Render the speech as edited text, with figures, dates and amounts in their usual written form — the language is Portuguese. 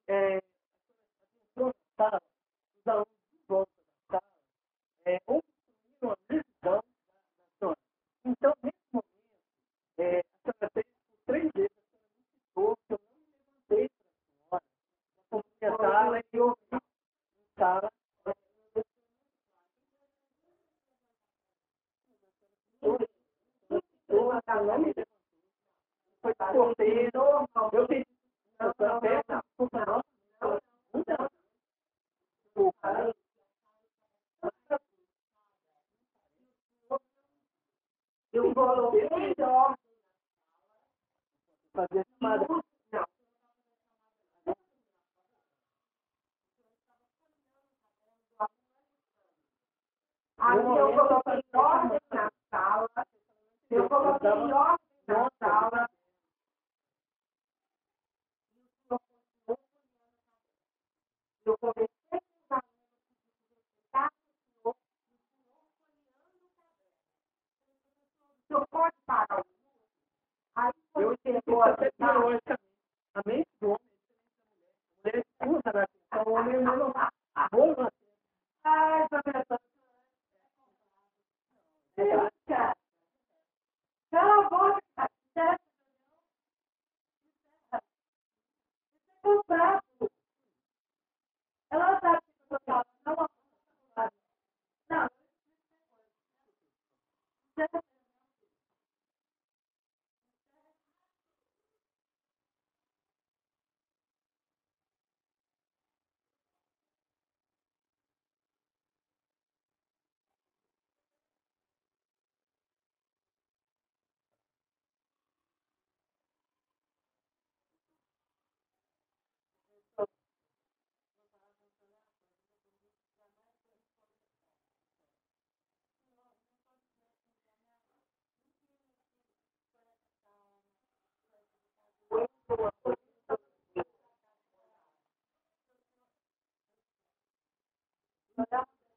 é, entrou na sala, os alunos de volta da sala, obstruíram a visão da senhora. Então, nesse momento, a senhora fez por 3 vezes, a senhora me citou que eu não me levantei para a senhora, na minha sala, e eu vi em sala, ela não me levantou, foi cortei, eu fiz não, peço desculpa, não, desculpa, eu coloquei melhor fazer chamada. Não, aí eu coloquei ordem na sala, eu coloquei ordem na sala, eu conversei com os alunos que está no senhor pode parar. Aí eu pegou a a mente do homem, a mulher usa na atenção, o homem não boa. Ai, essa pessoa. Cala a boca, cara. Isso é contrato. Ela sabe que eu falo, não, não, não,